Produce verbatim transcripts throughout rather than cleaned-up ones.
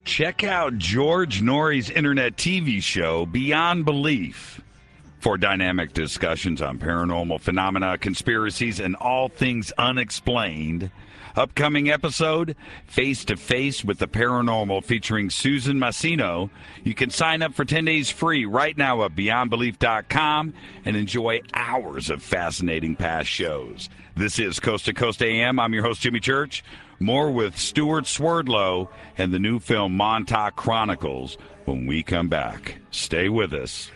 Check out George Norrie's internet T V show, Beyond Belief, for dynamic discussions on paranormal phenomena, conspiracies, and all things unexplained. Upcoming episode, Face to Face with the Paranormal, featuring Susan Massino. You can sign up for ten days free right now at beyond belief dot com and enjoy hours of fascinating past shows. This is Coast to Coast A M. I'm your host, Jimmy Church. More with Stuart Swerdlow and the new film Montauk Chronicles when we come back. Stay with us.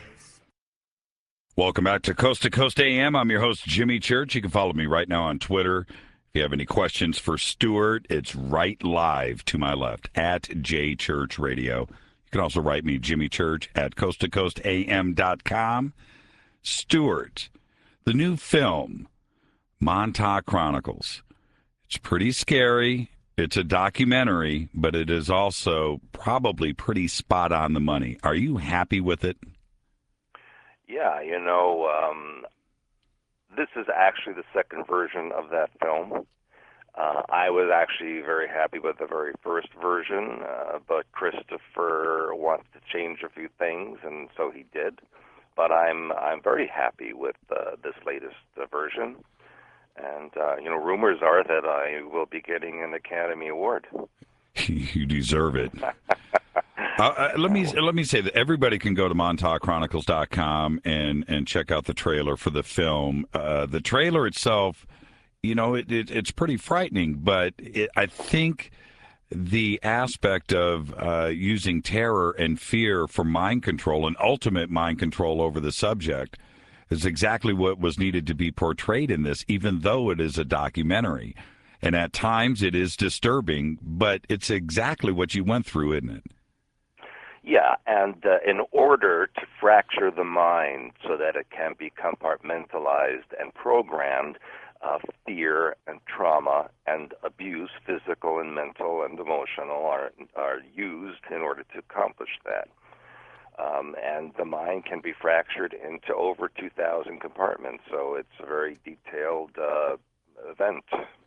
Welcome back to Coast to Coast A M. I'm your host, Jimmy Church. You can follow me right now on Twitter. If you have any questions for Stuart, it's right live to my left at J Church Radio. You can also write me, Jimmy Church, at coast to coast a m dot com. Stuart, the new film, Montauk Chronicles. It's pretty scary. It's a documentary, but it is also probably pretty spot on the money. Are you happy with it? Yeah, you know, um, this is actually the second version of that film. Uh, I was actually very happy with the very first version, uh, but Christopher wants to change a few things, and so he did. But I'm I'm very happy with uh, this latest uh, version. And, uh, you know, rumors are that I will be getting an Academy Award. You deserve it. uh, uh, let me let me say that everybody can go to montauk chronicles dot com and, and check out the trailer for the film. Uh, the trailer itself, you know, it, it it's pretty frightening, but it, I think the aspect of uh, using terror and fear for mind control and ultimate mind control over the subject is exactly what was needed to be portrayed in this, even though it is a documentary. And at times it is disturbing, but it's exactly what you went through, isn't it? Yeah, and uh, in order to fracture the mind so that it can be compartmentalized and programmed, uh, fear and trauma and abuse, physical and mental and emotional, are, are used in order to accomplish that. Um, and the mind can be fractured into over two thousand compartments, so it's a very detailed uh, event.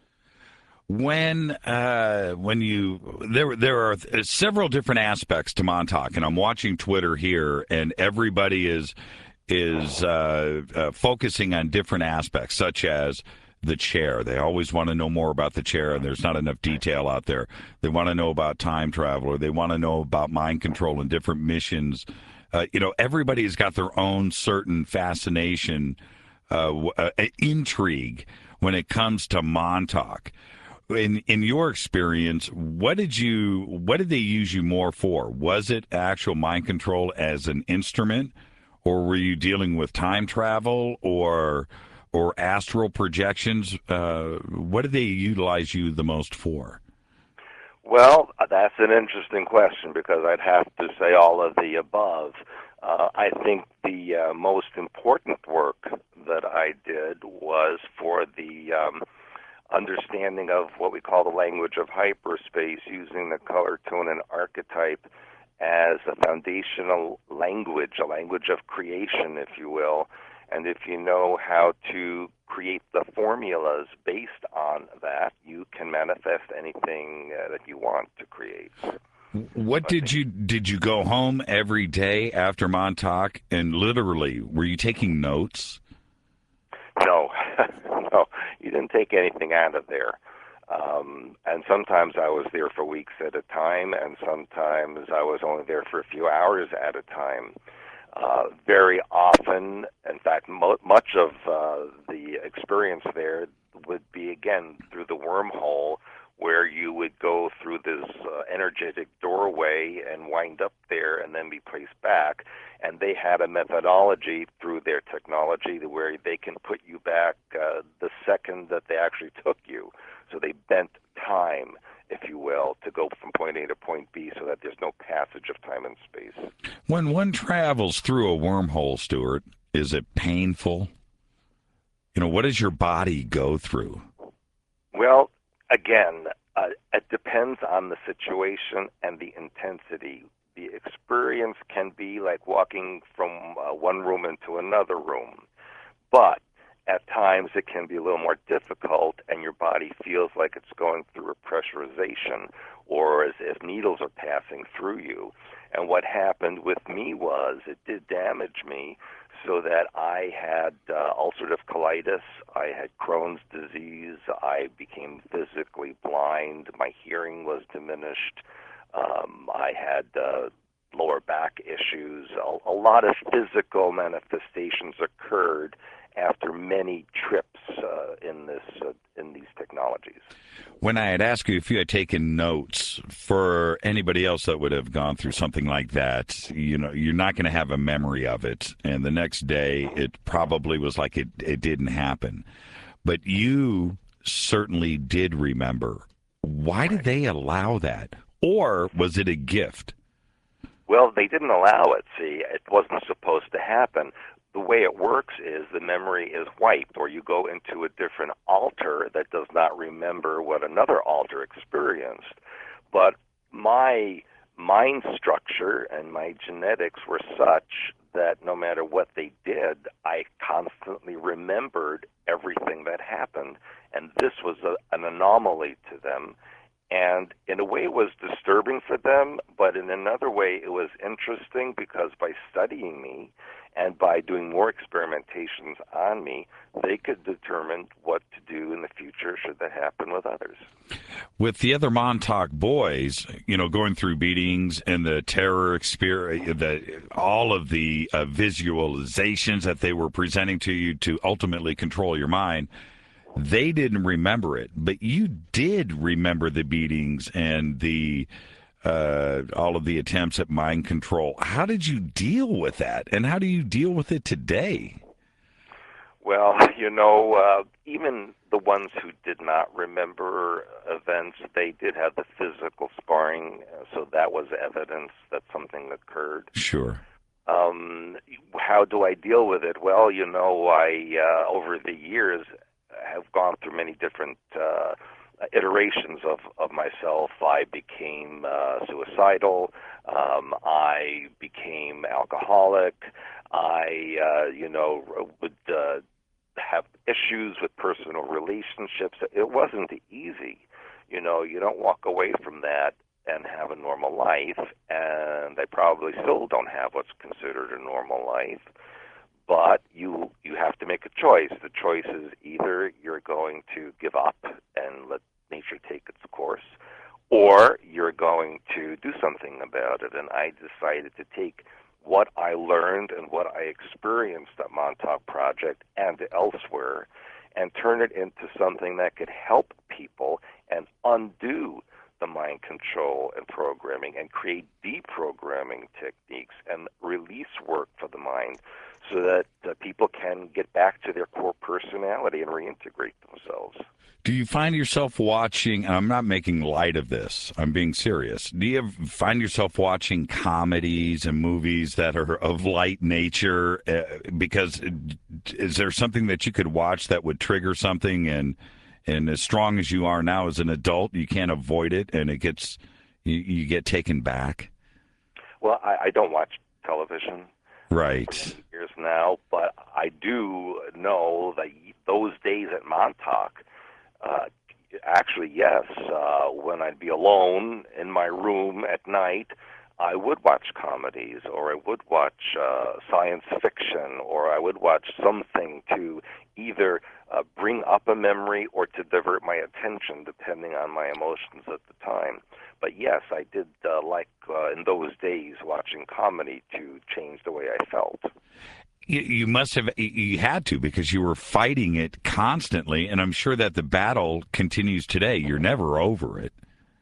When uh, when you there there are several different aspects to Montauk, and I'm watching Twitter here, and everybody is is uh, uh, focusing on different aspects, such as the chair. They always want to know more about the chair, and there's not enough detail out there. They want to know about time travel, or they want to know about mind control and different missions. Uh, you know, everybody's got their own certain fascination, uh, uh, intrigue when it comes to Montauk. In in your experience, what did you what did they use you more for? Was it actual mind control as an instrument, or were you dealing with time travel or or astral projections? Uh, what did they utilize you the most for? Well, that's an interesting question because I'd have to say all of the above. Uh, I think the uh, most important work that I did was for the um, understanding of what we call the language of hyperspace, using the color, tone, and archetype as a foundational language, a language of creation, if you will. And if you know how to create the formulas based on that, you can manifest anything uh, that you want to create. What did you did you go home every day after Montauk and literally were you taking notes? No, no, you didn't take anything out of there. Um, and sometimes I was there for weeks at a time, and sometimes I was only there for a few hours at a time. Uh, very often, in fact, mo- much of uh, the experience there would be, again, through the wormhole, where you would go through this uh, energetic doorway and wind up there and then be placed back. And they had a methodology through their technology where they can put you back uh, the second that they actually took you. So they bent time, if you will, to go from point A to point B so that there's no passage of time and space. When one travels through a wormhole, Stuart, is it painful? You know, what does your body go through? Well, again, uh, it depends on the situation and the intensity. The experience can be like walking from uh, one room into another room, but at times it can be a little more difficult and your body feels like it's going through a pressurization, or as if needles are passing through you. And what happened with me was it did damage me so that I had uh, ulcerative colitis, I had Crohn's disease, I became physically blind, my hearing was diminished, um, I had uh, lower back issues. A, a lot of physical manifestations occurred after many trips uh, in this uh, in these technologies. When I had asked you if you had taken notes for anybody else that would have gone through something like that, you know, you're not going to have a memory of it, and the next day it probably was like it it didn't happen. But you certainly did remember. Why did they allow that? Or was it a gift? Well, they didn't allow it. See, it wasn't supposed to happen. The way it works is the memory is wiped, or you go into a different alter that does not remember what another alter experienced. But my mind structure and my genetics were such that no matter what they did, I constantly remembered everything that happened. And this was a, an anomaly to them. And in a way it was disturbing for them, but in another way it was interesting because by studying me and by doing more experimentations on me, they could determine what to do in the future should that happen with others. With the other Montauk boys, you know, going through beatings and the terror experience, the, all of the uh, visualizations that they were presenting to you to ultimately control your mind, they didn't remember it, but you did remember the beatings and the uh, all of the attempts at mind control. How did you deal with that, and how do you deal with it today? Well, you know, uh, even the ones who did not remember events, they did have the physical scarring, so that was evidence that something occurred. Sure. Um, how do I deal with it? Well, you know, I uh, over the years have gone through many different uh, iterations of, of myself. I became uh, suicidal. Um, I became alcoholic. I, uh, you know, would uh, have issues with personal relationships. It wasn't easy. You know, you don't walk away from that and have a normal life, and I probably still don't have what's considered a normal life. But you you have to make a choice. The choice is either you're going to give up and let nature take its course, or you're going to do something about it. And I decided to take what I learned and what I experienced at Montauk Project and elsewhere and turn it into something that could help people and undo the mind control and programming and create deprogramming techniques and release work for the mind so that uh, people can get back to their core personality and reintegrate themselves. Do you find yourself watching, and I'm not making light of this, I'm being serious, do you find yourself watching comedies and movies that are of light nature? Uh, because is there something that you could watch that would trigger something, and and as strong as you are now as an adult, you can't avoid it, and it gets you, you get taken back? Well, I, I don't watch television. Right. For many years now, but I do know that those days at Montauk, uh, actually, yes, uh, when I'd be alone in my room at night, I would watch comedies, or I would watch uh, science fiction, or I would watch something to either uh, bring up a memory or to divert my attention, depending on my emotions at the time. But yes, I did uh, like, uh, in those days, watching comedy to change the way I felt. You, you must have, you had to, because you were fighting it constantly, and I'm sure that the battle continues today. You're never over it.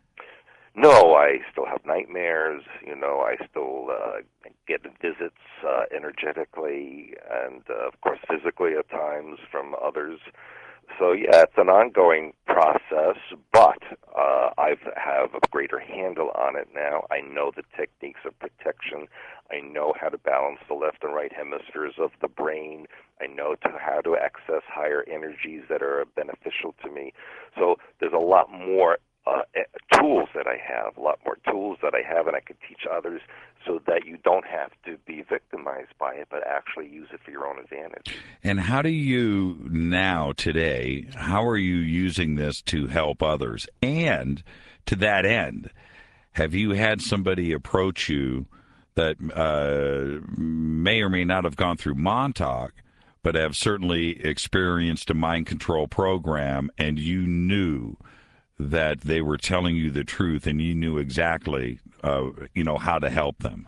No, I still have nightmares. You know, I still uh, get visits uh, energetically and, uh, of course, physically at times from others. So, yeah, it's an ongoing process, but uh, I have a greater handle on it now. I know the techniques of protection. I know how to balance the left and right hemispheres of the brain. I know to how to access higher energies that are beneficial to me. So there's a lot more uh, tools that I have, a lot more tools that I have, and I can teach others so that you don't have to be victimized by it, but actually use it for your own advantage. And how do you now, today, how are you using this to help others? And to that end, have you had somebody approach you that uh, may or may not have gone through Montauk, but have certainly experienced a mind control program, and you knew that they were telling you the truth, and you knew exactly, uh, you know, how to help them?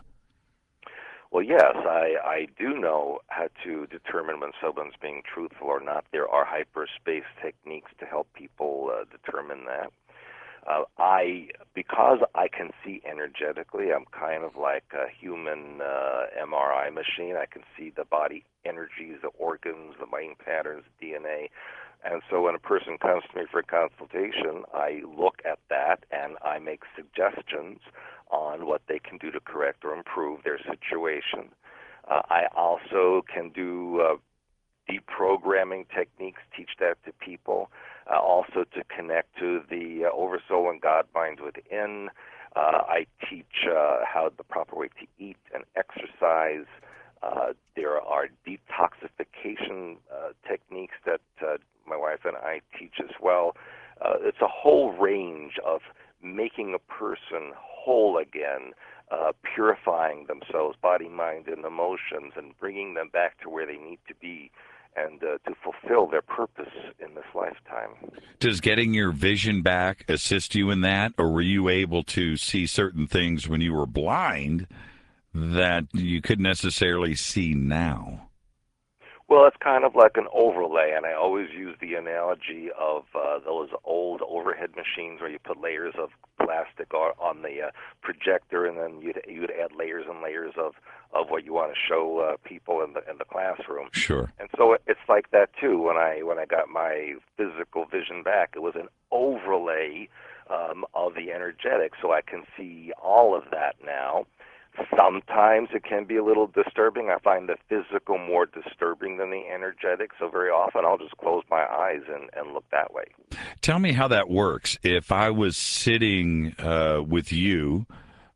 Well, yes, I, I do know how to determine when someone's being truthful or not. There are hyperspace techniques to help people uh, determine that. Uh, I, because I can see energetically, I'm kind of like a human uh, M R I machine. I can see the body energies, the organs, the mind patterns, D N A. And so when a person comes to me for a consultation, I look at that and I make suggestions on what they can do to correct or improve their situation. Uh, I also can do uh, deprogramming techniques, teach that to people, uh, also to connect to the uh, oversoul and God mind within. Uh, I teach uh, how the proper way to eat and exercise. Uh, there are detoxification uh, techniques that uh, my wife and I teach as well. Uh, it's a whole range of making a person whole again, uh, purifying themselves, body, mind, and emotions, and bringing them back to where they need to be and uh, to fulfill their purpose in this lifetime. Does getting your vision back assist you in that, or were you able to see certain things when you were blind that you couldn't necessarily see now? Well, it's kind of like an overlay, and I always use the analogy of uh, those old overhead machines where you put layers of plastic on the uh, projector, and then you'd you'd add layers and layers of, of what you want to show uh, people in the in the classroom. Sure. And so it's like that too. When I when I got my physical vision back, it was an overlay um, of the energetic, so I can see all of that now. Sometimes it can be a little disturbing. I find the physical more disturbing than the energetic, so very often I'll just close my eyes and, and look that way. Tell me how that works. If I was sitting uh, with you,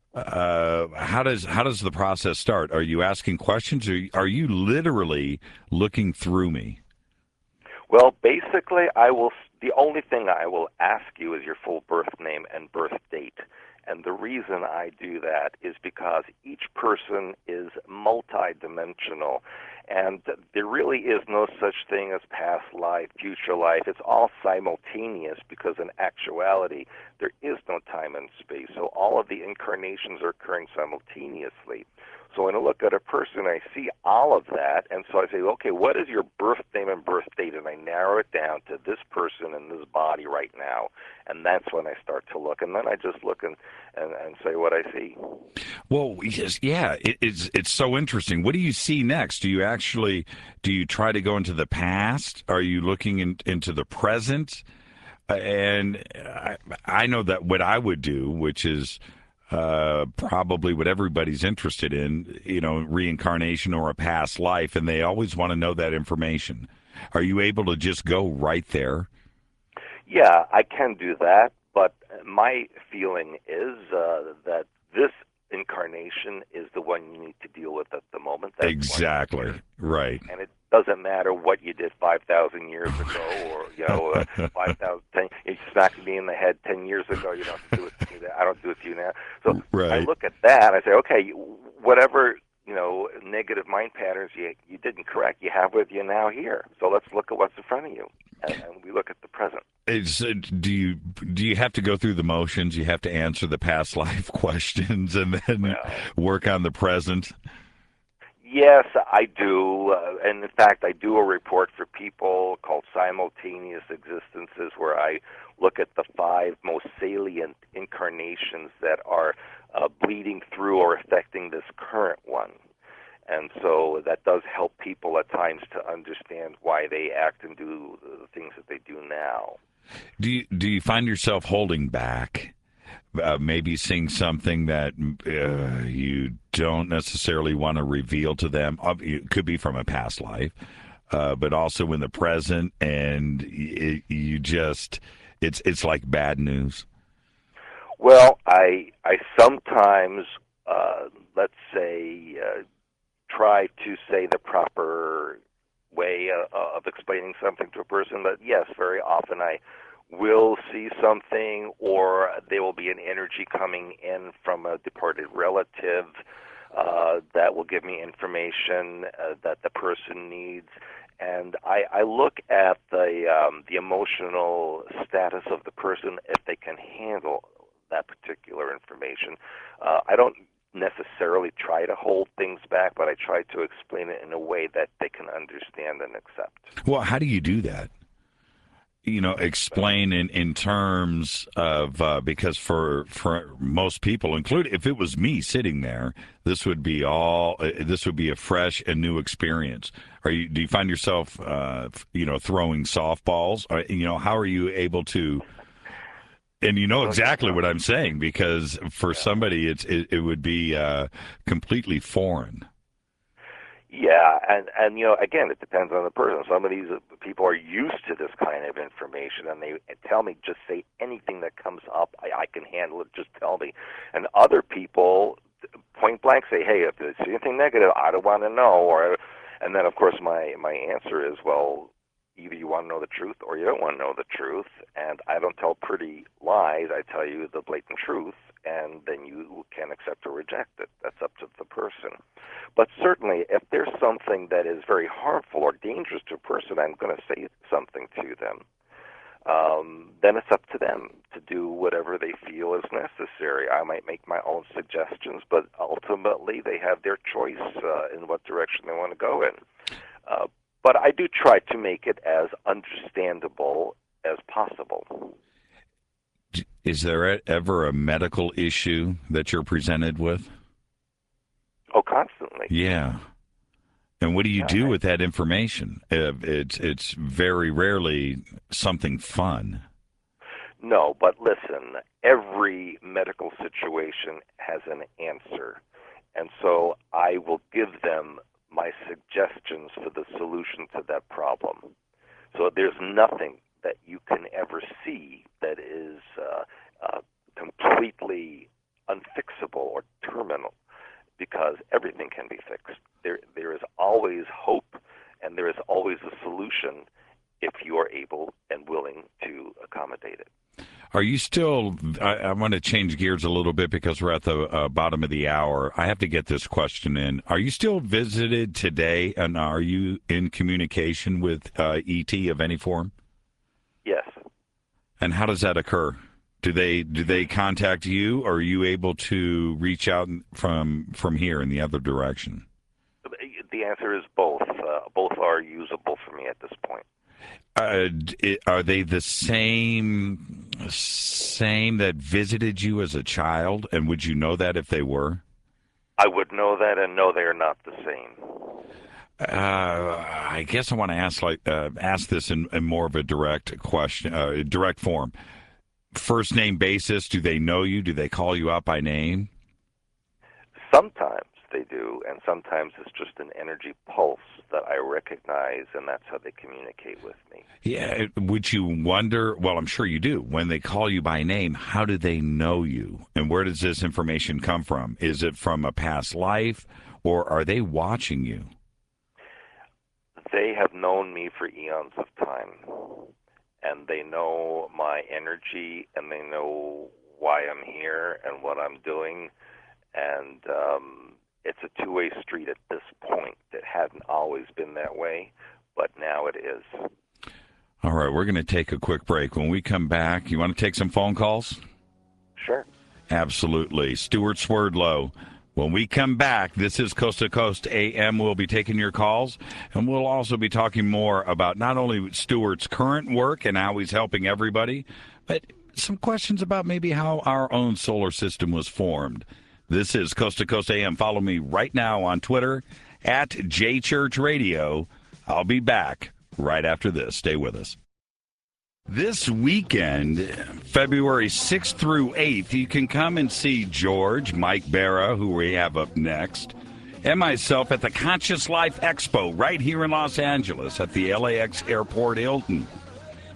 uh, how does how does the process start? Are you asking questions, or are you literally looking through me? Well, basically, I will. The only thing I will ask you is your full birth name and birth date. And the reason I do that is because each person is multidimensional, and there really is no such thing as past life, future life. It's all simultaneous because in actuality, there is no time and space. So all of the incarnations are occurring simultaneously. So when I look at a person, I see all of that, and so I say, okay, what is your birth name and birth date? And I narrow it down to this person and this body right now, and that's when I start to look. And then I just look and, and, and say what I see. Well, yes, yeah, it, it's it's so interesting. What do you see next? Do you actually, do you try to go into the past? Are you looking in, into the present? Uh, and I, I know that what I would do, which is Uh, probably what everybody's interested in, you know, reincarnation or a past life, and they always want to know that information. Are you able to just go right there? Yeah, I can do that, but my feeling is uh, that this incarnation is the one you need to deal with at the moment. That's exactly, right. And it doesn't matter what you did five thousand years ago, or, you know, uh, five thousand, ten, you smacked me in the head ten years ago, you don't have to do it to me. I don't do it to you now. So right. I look at that, I say, okay, whatever, you know, negative mind patterns you you didn't correct, you have with you now here. So let's look at what's in front of you, and, and we look at the present. It's, uh, do you do you have to go through the motions? You have to answer the past life questions and then well, work on the present? Yes, I do. Uh, and in fact, I do a report for people called Simultaneous Existences, where I look at the five most salient incarnations that are uh, bleeding through or affecting this current one. And so that does help people at times to understand why they act and do the things that they do now. Do you, do you find yourself holding back? Uh, maybe seeing something that uh, you don't necessarily want to reveal to them. It could be from a past life, uh, but also in the present, and it, you just, it's it's like bad news. Well, I I sometimes, uh, let's say, uh, try to say the proper way uh, of explaining something to a person, but yes, very often I will see something, or there will be an energy coming in from a departed relative uh, that will give me information uh, that the person needs. And I, I look at the um, the emotional status of the person, if they can handle that particular information. Uh, I don't necessarily try to hold things back, but I try to explain it in a way that they can understand and accept. Well, how do you do that? You know, explain in, in terms of, uh, because for for most people, including if it was me sitting there, this would be all, uh, this would be a fresh and new experience. Are you, do you find yourself, uh, you know, throwing softballs? Or, you know, how are you able to, and you know exactly what I'm saying, because for somebody, it's it, it would be uh, completely foreign. Yeah, and, and you know, again, it depends on the person. Some of these people are used to this kind of information, and they tell me, just say anything that comes up. I, I can handle it, just tell me. And other people, point blank, say, hey, if there's anything negative, I don't want to know. Or, and then, of course, my, my answer is, well, either you want to know the truth or you don't want to know the truth. And I don't tell pretty lies. I tell you the blatant truth, and then you can accept or reject it. That's up to the person. But certainly, if there's something that is very harmful or dangerous to a person, I'm going to say something to them. Um, then it's up to them to do whatever they feel is necessary. I might make my own suggestions, but ultimately they have their choice uh, in what direction they want to go in. Uh, but I do try to make it as understandable as possible. Is there ever a medical issue that you're presented with? Oh, constantly. Yeah. And what do you yeah, do I, with that information? Uh, it's it's very rarely something fun. No, but listen, every medical situation has an answer. And so I will give them my suggestions for the solution to that problem. So there's nothing that you can ever see that is uh, uh, completely unfixable or terminal, because everything can be fixed. There, there is always hope, and there is always a solution if you are able and willing to accommodate it. Are you still, I, I want to change gears a little bit because we're at the uh, bottom of the hour. I have to get this question in. Are you still visited today, and are you in communication with uh, E T of any form? Yes. And how does that occur? Do they do they contact you, or are you able to reach out from from here in the other direction? The answer is both. Uh, both are usable for me at this point. Uh, are they the same same that visited you as a child? And would you know that if they were? I would know that, and no, they are not the same. Uh, I guess I want to ask like uh, ask this in, in more of a direct question, uh, direct form. First name basis, do they know you? Do they call you out by name? Sometimes they do, and sometimes it's just an energy pulse that I recognize, and that's how they communicate with me. Yeah, would you wonder, well, I'm sure you do, when they call you by name, how do they know you? And where does this information come from? Is it from a past life, or are they watching you? They have known me for eons of time, and they know my energy, and they know why I'm here and what I'm doing, and um, it's a two-way street at this point. It hadn't always been that way, but now it is. All right, we're going to take a quick break. When we come back, you want to take some phone calls? Sure. Absolutely. Stuart Swerdlow. When we come back, this is Coast to Coast A M. We'll be taking your calls, and we'll also be talking more about not only Stuart's current work and how he's helping everybody, but some questions about maybe how our own solar system was formed. This is Coast to Coast A M. Follow me right now on Twitter, at J Church Radio. I'll be back right after this. Stay with us. This weekend, February sixth through eighth, you can come and see George, Mike Barra, who we have up next, and myself at the Conscious Life Expo right here in Los Angeles at the L A X Airport Hilton.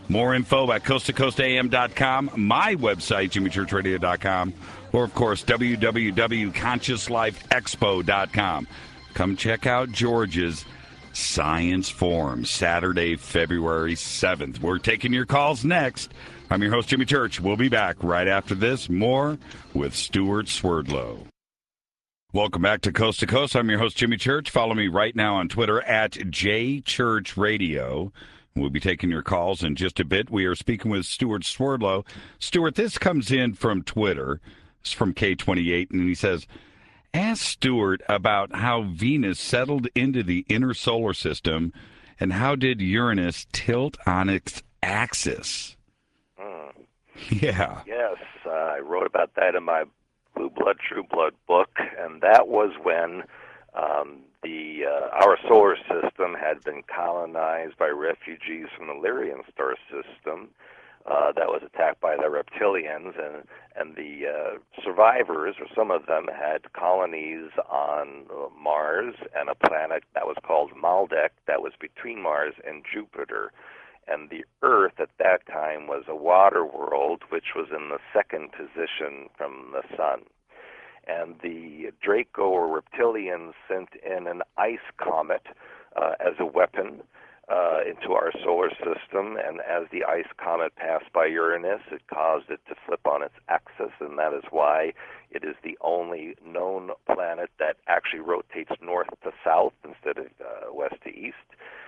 More info at coast to coast a m dot com, my website, jimmy church radio dot com, or, of course, w w w dot conscious life expo dot com. Come check out George's Science Forum, Saturday, February seventh. We're taking your calls next. I'm your host, Jimmy Church. We'll be back right after this. More with Stuart Swerdlow. Welcome back to Coast to Coast. I'm your host, Jimmy Church. Follow me right now on Twitter at j church radio. We'll be taking your calls in just a bit. We are speaking with Stuart Swerdlow. Stuart, this comes in from Twitter. It's from K twenty-eight, and he says, ask Stuart about how Venus settled into the inner solar system and how did Uranus tilt on its axis? Mm. Yeah. Yes, uh, I wrote about that in my Blue Blood, True Blood book, and that was when um, the uh, our solar system had been colonized by refugees from the Lyrian star system uh, that was attacked by the reptilians, and and the uh, survivors, or some of them, had colonies on uh, Mars and a planet that was called Maldek that was between Mars and Jupiter. And the Earth at that time was a water world, which was in the second position from the sun. And the Draco or reptilians sent in an ice comet uh, as a weapon uh, into our solar system. And as the ice comet passed by Uranus, it caused it to flip on its axis, and that is why it is the only known planet that actually rotates north to south instead of uh, west to east.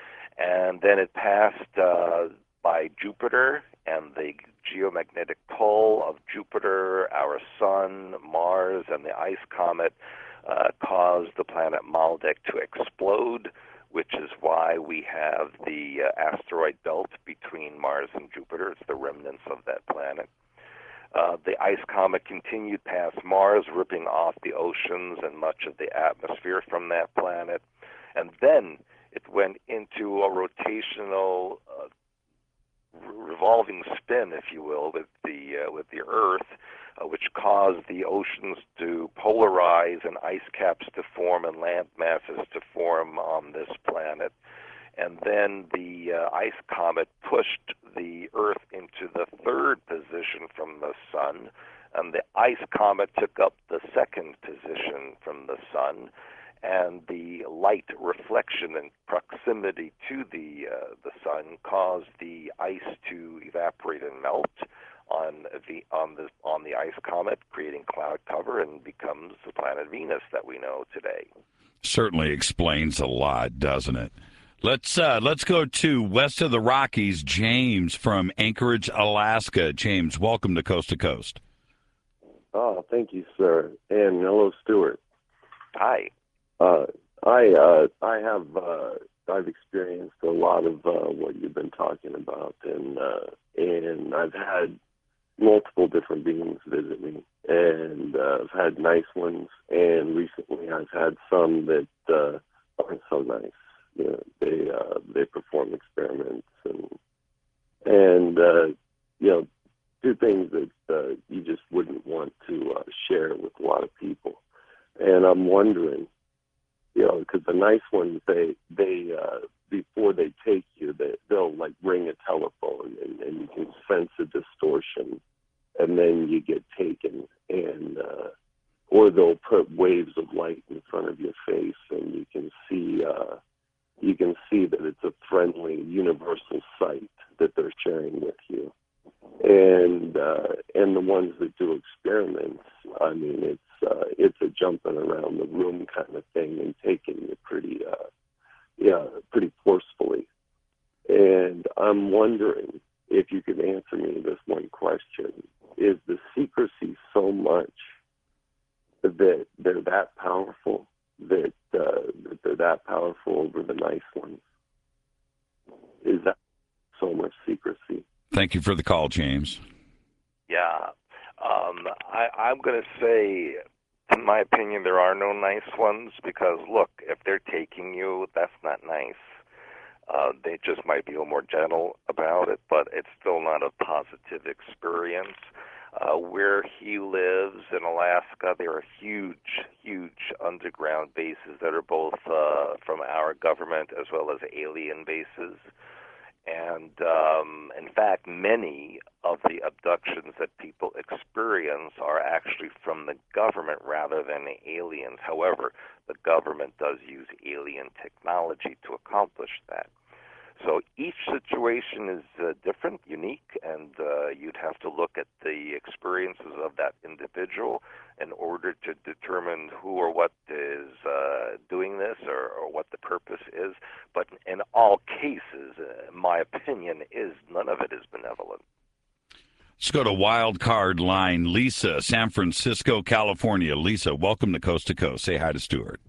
And then it passed uh, by Jupiter, and the geomagnetic pull of Jupiter, our sun, Mars, and the ice comet uh, caused the planet Maldek to explode, which is why we have the uh, asteroid belt between Mars and Jupiter. It's the remnants of that planet. Uh, the ice comet continued past Mars, ripping off the oceans and much of the atmosphere from that planet. And then it went into a rotational, uh, revolving spin, if you will, with the uh, with the Earth, uh, which caused the oceans to polarize and ice caps to form and land masses to form on this planet. And then the uh, ice comet pushed the Earth into the third position from the sun, and the ice comet took up the second position from the sun. And the light reflection and proximity to the uh, the sun caused the ice to evaporate and melt on the on the on the ice comet, creating cloud cover, and becomes the planet Venus that we know today. Certainly explains a lot, doesn't it? Let's uh, let's go to west of the Rockies. James from Anchorage, Alaska. James, welcome to Coast to Coast. Oh, thank you, sir. And hello, Stuart. Hi. Uh, I uh, I have uh, I've experienced a lot of uh, what you've been talking about, and uh, and I've had multiple different beings visit me, and uh, I've had nice ones, and recently I've had some that uh, aren't so nice. You know, they uh, they perform experiments and and uh, you know do things that uh, you just wouldn't want to uh, share with a lot of people, and I'm wondering. You know, because the nice ones, they they uh, before they take you, they they'll like ring a telephone, and, and you can sense a distortion, and then you get taken, and uh, or they'll put waves of light in front of your face, and you can see uh, you can see that it's a friendly, universal sight that they're sharing with you, and uh, and the ones that do experiments, I mean, it's uh, it's a jumping around the room kind of thing and taking you pretty, uh, yeah, pretty forcefully. And I'm wondering if you could answer me this one question: is the secrecy so much that they're that powerful, that uh, that they're that powerful over the nice ones? Is that so much secrecy? Thank you for the call, James. Yeah. Um, I, I'm going to say, in my opinion, there are no nice ones because, look, if they're taking you, that's not nice. Uh, they just might be a little more gentle about it, but it's still not a positive experience. Uh, where he lives in Alaska, there are huge, huge underground bases that are both uh, from our government as well as alien bases. And um, in fact, many of the abductions that people experience are actually from the government rather than the aliens. However, the government does use alien technology to accomplish that. So each situation is uh, different, unique, and uh, you'd have to look at the experiences of that individual in order to determine who or what is uh, doing this or, or what the purpose is. But in all cases, uh, my opinion is none of it is benevolent. Let's go to wild card line. Lisa, San Francisco, California. Lisa, welcome to Coast to Coast. Say hi to Stuart.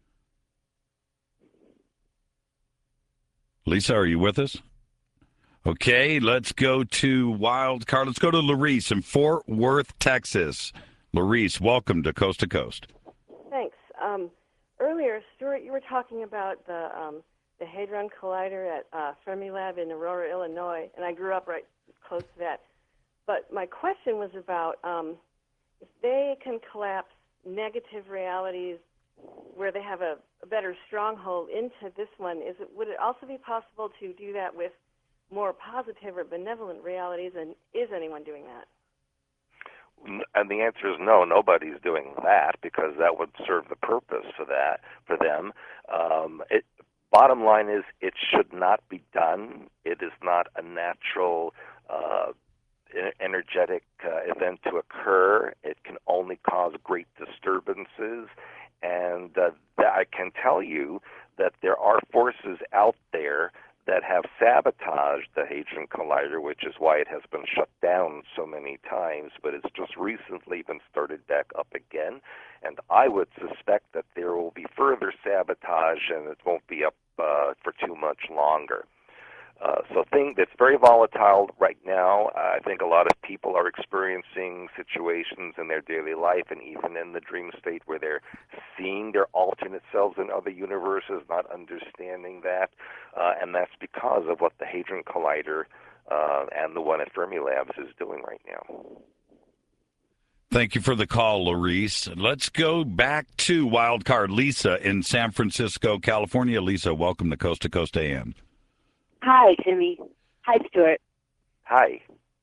Lisa, are you with us? Okay, let's go to wild card. Let's go to Larice in Fort Worth, Texas. Larice, welcome to Coast to Coast. Thanks. Um, earlier, Stuart, you were talking about the um, the Hadron Collider at uh, Fermilab in Aurora, Illinois, and I grew up right close to that. But my question was about um, if they can collapse negative realities where they have a, a better stronghold into this one, is it would it also be possible to do that with more positive or benevolent realities, and is anyone doing that? And the answer is no, nobody's doing that, because that would serve the purpose for that for them. Um, it, bottom line is, it should not be done. It is not a natural uh, energetic uh, event to occur. It can only cause great disturbances. And uh, I can tell you that there are forces out there that have sabotaged the Hadron Collider, which is why it has been shut down so many times, but it's just recently been started back up again. And I would suspect that there will be further sabotage, and it won't be up uh, for too much longer. Uh, so thing that's very volatile right now. Uh, I think a lot of people are experiencing situations in their daily life and even in the dream state where they're seeing their alternate selves in other universes, not understanding that. Uh, and that's because of what the Hadron Collider uh, and the one at Fermilab is doing right now. Thank you for the call, Larice. Let's go back to Wildcard Lisa in San Francisco, California. Lisa, welcome to Coast to Coast A M. Hi, Timmy. Hi, Stuart. Hi.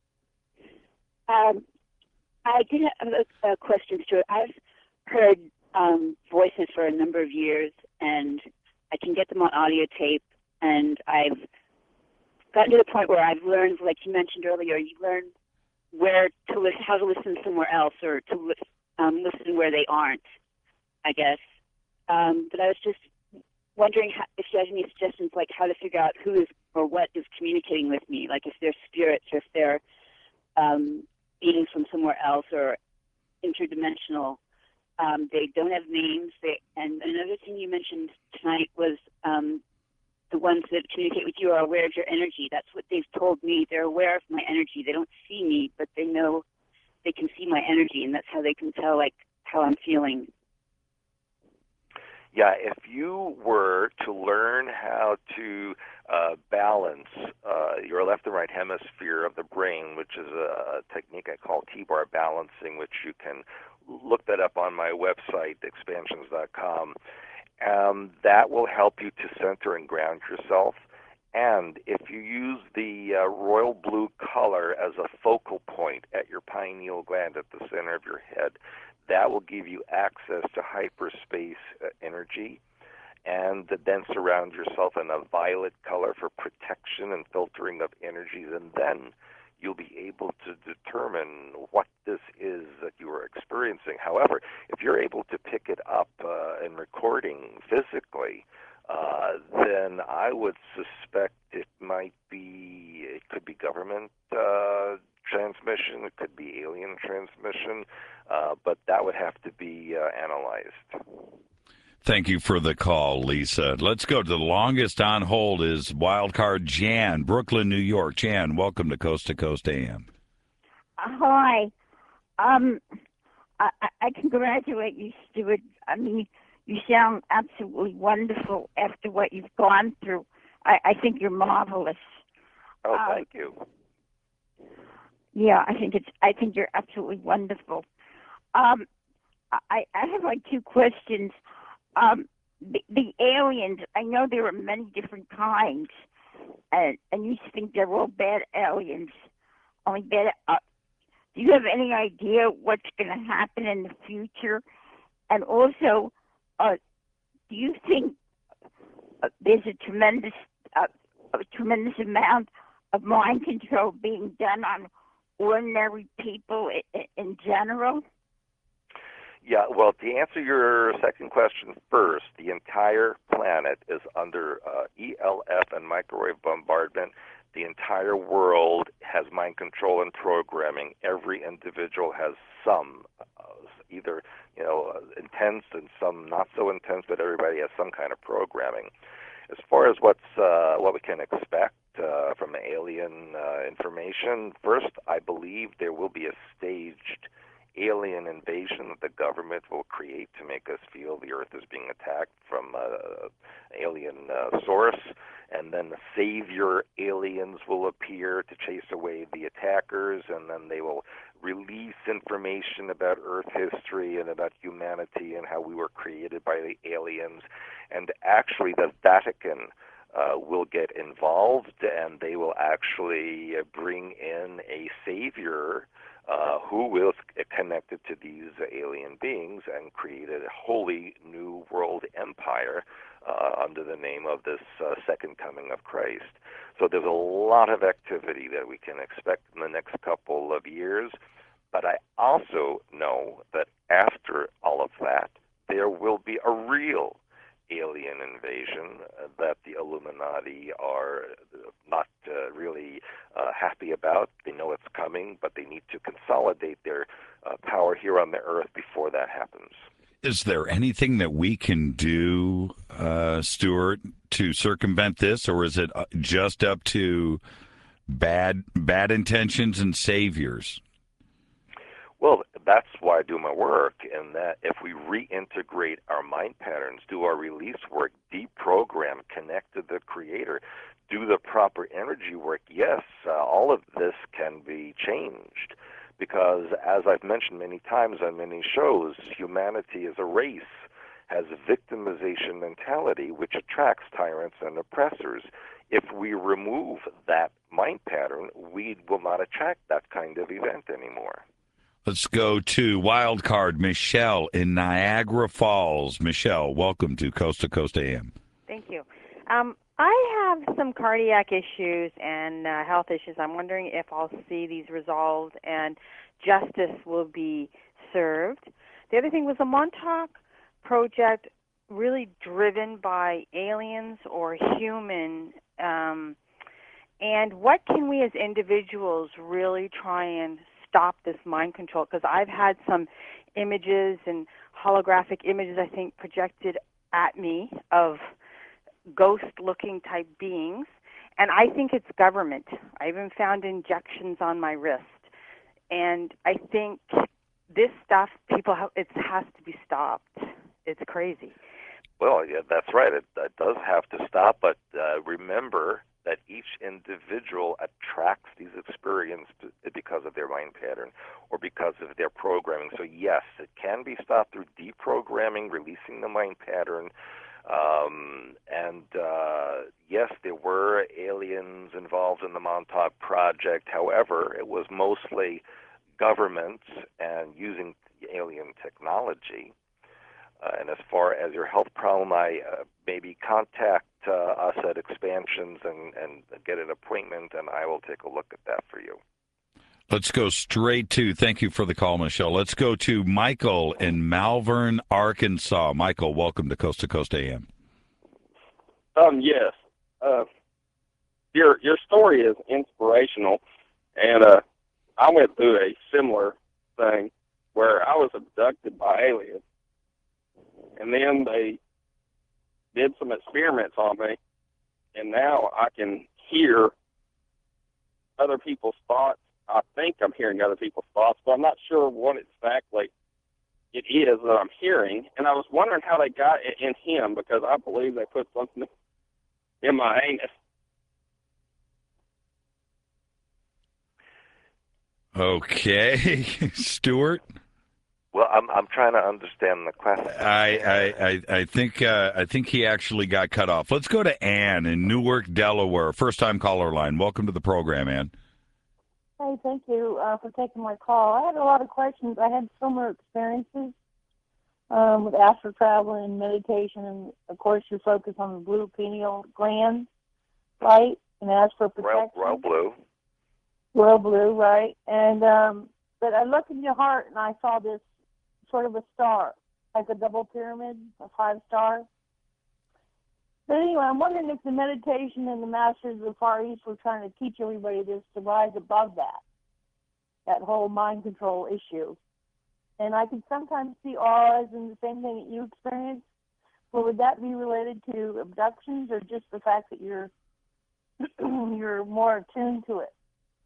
Um, I did have a, a question, Stuart. I've heard um, voices for a number of years, and I can get them on audio tape, and I've gotten to the point where I've learned, like you mentioned earlier, you learn where to listen, how to listen somewhere else, or to li- um, listen where they aren't, I guess. Um, but I was just wondering how, if you had any suggestions, like how to figure out who is or what is communicating with me, like if they're spirits or if they're um, beings from somewhere else or interdimensional. Um, they don't have names. They, and another thing you mentioned tonight was um, the ones that communicate with you are aware of your energy. That's what they've told me. They're aware of my energy. They don't see me, but they know they can see my energy, and that's how they can tell, like, how I'm feeling. Yeah, if you were to learn how to uh, balance uh, your left and right hemisphere of the brain, which is a technique I call T-bar balancing, which you can look that up on my website, expansions dot com, um, that will help you to center and ground yourself. And if you use the uh, royal blue color as a focal point at your pineal gland at the center of your head, that will give you access to hyperspace uh, energy. And then surround yourself in a violet color for protection and filtering of energies. And then you'll be able to determine what this is that you are experiencing. However, if you're able to pick it up uh, in recording physically, uh, then I would suspect it might be, it could be government uh, transmission, it could be alien transmission, uh, but that would have to be uh, analyzed. Thank you for the call, Lisa. Let's go to the longest on hold is Wildcard Jan, Brooklyn, New York. Jan, welcome to Coast to Coast A M. Hi. Um, I, I congratulate you, Stuart. I mean, you sound absolutely wonderful after what you've gone through. I, I think you're marvelous. Oh, um, thank you. Yeah, I think it's. I think you're absolutely wonderful. Um, I, I have like two questions. Um, the, the aliens. I know there are many different kinds, and and you think they're all bad aliens. Only bad. Uh, do you have any idea what's going to happen in the future? And also, uh, do you think uh, there's a tremendous, uh, a tremendous amount of mind control being done on ordinary people in, in general? Yeah, well, to answer your second question first, the entire planet is under uh, E L F and microwave bombardment. The entire world has mind control and programming. Every individual has some, uh, either you know, uh, intense and some not so intense, but everybody has some kind of programming. As far as what's uh, what we can expect uh, from alien uh, information, first, I believe there will be a staged alien invasion that the government will create to make us feel the Earth is being attacked from uh, alien uh, source, and then the savior aliens will appear to chase away the attackers, and then they will release information about Earth history and about humanity and how we were created by the aliens. And actually the Vatican uh, will get involved, and they will actually bring in a savior Uh, who will connected to these alien beings and create a wholly new world empire uh, under the name of this uh, second coming of Christ. So there's a lot of activity that we can expect in the next couple of years, but I also know that after all of that, there will be a real alien invasion uh, that the Illuminati are not uh, really uh, happy about. They know it's coming, but they need to consolidate their uh, power here on the Earth before that happens. Is there anything that we can do, uh, Stuart, to circumvent this, or is it just up to bad bad intentions and saviors? Well, that's why I do my work, in that if we reintegrate our mind patterns, do our release work, deprogram, connect to the Creator, do the proper energy work, yes, uh, all of this can be changed. Because as I've mentioned many times on many shows, humanity as a race has a victimization mentality which attracts tyrants and oppressors. If we remove that mind pattern, we will not attract that kind of event anymore. Let's go to wild card Michelle in Niagara Falls. Michelle, welcome to Coast to Coast A M. Thank you. Um, I have some cardiac issues and uh, health issues. I'm wondering if I'll see these resolved and justice will be served. The other thing was the Montauk project really driven by aliens or human, um, and what can we as individuals really try and stop this mind control? Because I've had some images and holographic images, I think, projected at me of ghost-looking type beings, and I think it's government. I even found injections on my wrist, and I think this stuff, people have, it has to be stopped. It's crazy. Well, yeah, that's right. It, it does have to stop, but uh, remember that each individual attracts these experiences because of their mind pattern or because of their programming. So yes, it can be stopped through deprogramming, releasing the mind pattern. Um, and uh, yes, there were aliens involved in the Montauk Project. However, it was mostly governments and using alien technology. Uh, and as far as your health problem, I uh, maybe contact uh, us at Expansions and, and get an appointment, and I will take a look at that for you. Let's go straight to, thank you for the call, Michelle. Let's go to Michael in Malvern, Arkansas. Michael, welcome to Coast to Coast A M. Um, yes. Uh, your your story is inspirational, and uh, I went through a similar thing where I was abducted by aliens. And then they did some experiments on me, and now I can hear other people's thoughts. I think I'm hearing other people's thoughts, but I'm not sure what exactly it is that I'm hearing. And I was wondering how they got it in him, because I believe they put something in my anus. Okay. Stuart? Well, I'm I'm trying to understand the question. I I I, I think uh, I think he actually got cut off. Let's go to Ann in Newark, Delaware. First time caller line. Welcome to the program, Ann. Hey, thank you uh, for taking my call. I had a lot of questions. I had similar experiences um, with astral travel and meditation, and of course, you focus on the blue pineal gland, right? And ask for protection. Royal, royal blue. Royal blue, right? And um, but I looked in your heart, and I saw this sort of a star, like a double pyramid, a five star. But anyway, I'm wondering if the meditation and the masters of the Far East were trying to teach everybody this to rise above that, that whole mind control issue. And I can sometimes see auras and the same thing that you experience. Well, would that be related to abductions or just the fact that you're you're more attuned to it?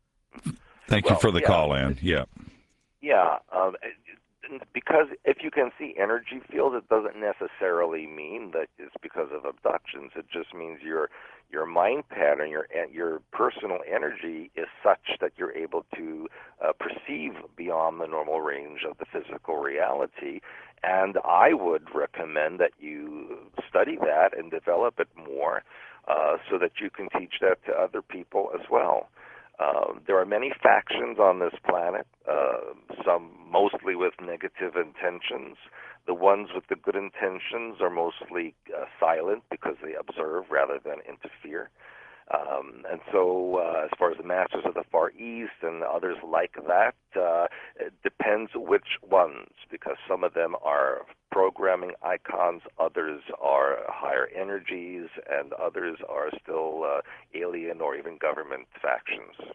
Thank well, you for the yeah. call, Ann. Yeah. Yeah. Um, because if you can see energy fields, it doesn't necessarily mean that it's because of abductions. It just means your your mind pattern, your your personal energy is such that you're able to uh, perceive beyond the normal range of the physical reality. And I would recommend that you study that and develop it more uh, so that you can teach that to other people as well. Uh, there are many factions on this planet, uh, some mostly with negative intentions. The ones with the good intentions are mostly uh, silent because they observe rather than interfere. Um, and so uh, as far as the Masters of the Far East and others like that, uh, it depends which ones, because some of them are programming icons, others are higher energies, and others are still uh, alien or even government factions.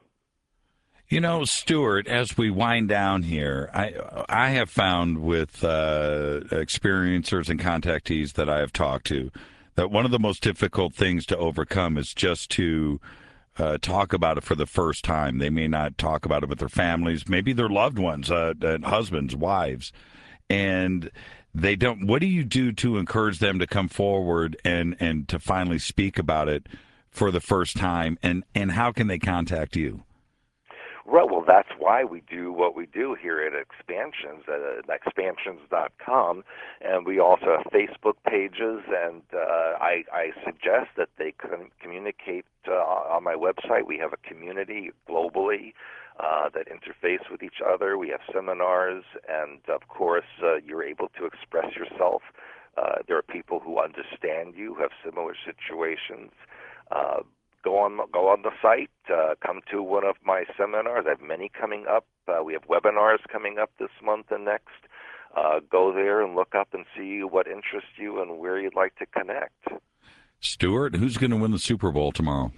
You know, Stuart, as we wind down here, I I have found with uh, experiencers and contactees that I have talked to that one of the most difficult things to overcome is just to uh, talk about it for the first time. They may not talk about it with their families, maybe their loved ones, uh, husbands, wives, and they don't. What do you do to encourage them to come forward and, and to finally speak about it for the first time, and, and how can they contact you? Right, well, that's why we do what we do here at Expansions, at expansions dot com, and we also have Facebook pages, and uh, I, I suggest that they can communicate uh, on my website. We have a community globally uh, that interface with each other. We have seminars, and of course, uh, you're able to express yourself. Uh, there are people who understand you, who have similar situations. Uh, Go on, go on the site. Uh, come to one of my seminars. I have many coming up. Uh, we have webinars coming up this month and next. Uh, go there and look up and see what interests you and where you'd like to connect. Stuart, who's going to win the Super Bowl tomorrow?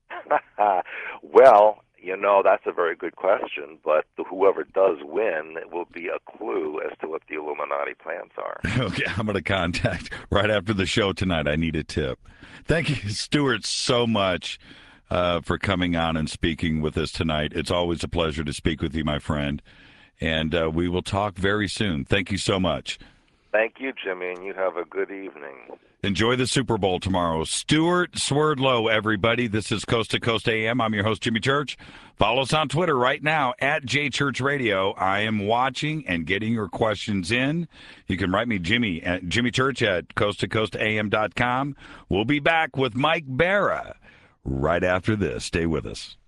Well, you know, that's a very good question, but whoever does win, it will be a clue as to what the Illuminati plans are. Okay, I'm going to contact right after the show tonight. I need a tip. Thank you, Stuart, so much uh, for coming on and speaking with us tonight. It's always a pleasure to speak with you, my friend, and uh, we will talk very soon. Thank you so much. Thank you, Jimmy, and you have a good evening. Enjoy the Super Bowl tomorrow. Stuart Swerdlow, everybody. This is Coast to Coast A M. I'm your host, Jimmy Church. Follow us on Twitter right now, at J Church Radio. I am watching and getting your questions in. You can write me, Jimmy, at Jimmy Church at coast to coast a m dot com. We'll be back with Mike Barra right after this. Stay with us.